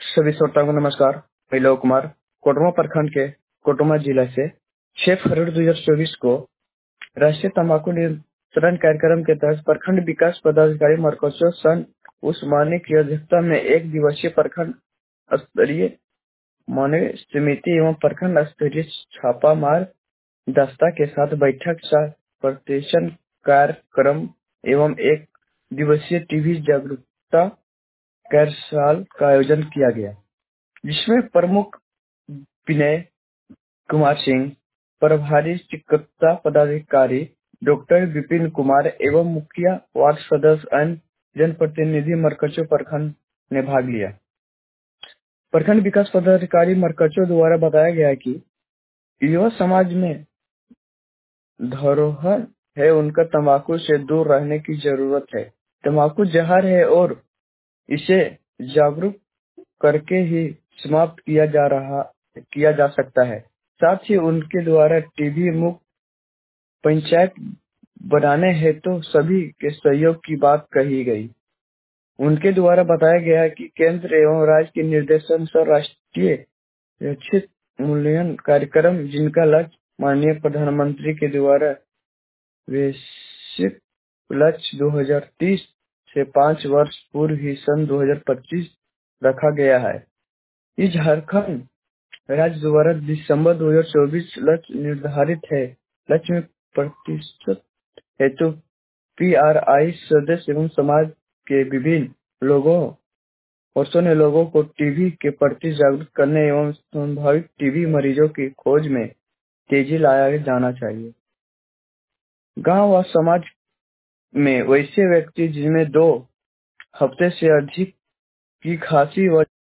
सभी श्रोताओं को नमस्कार। मैं लव कुमार कोटरमा प्रखंड के कोटरमा जिला से 6 फरवरी 2024 को राष्ट्रीय तंबाकू नियंत्रण कार्यक्रम के तहत प्रखंड विकास पदाधिकारी मरकचो सन उस्मानी की अध्यक्षता में एक दिवसीय प्रखंड स्तरीय मानवीय समिति एवं प्रखंड स्तरीय छापामार दस्ता के साथ बैठक प्रतिशन कार्यक्रम एवं एक दिवसीय टीबी जागरूकता कार्यशाला का आयोजन किया गया, जिसमें प्रमुख विनय कुमार सिंह, प्रभारी चिकित्सा पदाधिकारी डॉक्टर विपिन कुमार एवं मुखिया वार्ड सदस्य अन्य जनप्रतिनिधि मरकचो प्रखंड ने भाग लिया। प्रखंड विकास पदाधिकारी मरकचो द्वारा बताया गया कि युवा समाज में धरोहर है, उनका तंबाकू से दूर रहने की जरूरत है। तंबाकू जहर है और इसे जागरूक करके ही समाप्त किया जा सकता है। साथ ही उनके द्वारा टीबी मुक्त पंचायत बनाने हेतु सभी के सहयोग की बात कही गई। उनके द्वारा बताया गया कि केंद्र एवं राज्य के निर्देशन से राष्ट्रीय लक्षित मूल्यांकन कार्यक्रम, जिनका लक्ष्य माननीय प्रधानमंत्री के द्वारा वैश्विक लक्ष्य 2030 से 5 वर्ष पूर्व ही सन 2025 रखा गया है। इस झारखंड राज्य द्वारा दिसंबर 2024 लक्ष्य निर्धारित है। लक्ष्य में प्रतिशत हेतु PRI सदस्य एवं समाज के विभिन्न वर्षों ने लोगों को टीबी के प्रति जागरूक करने एवं संभावित टीबी मरीजों की खोज में तेजी लाया जाना चाहिए। गांव व समाज में वैसे व्यक्ति जिनमें 2 हफ्ते से अधिक की खांसी व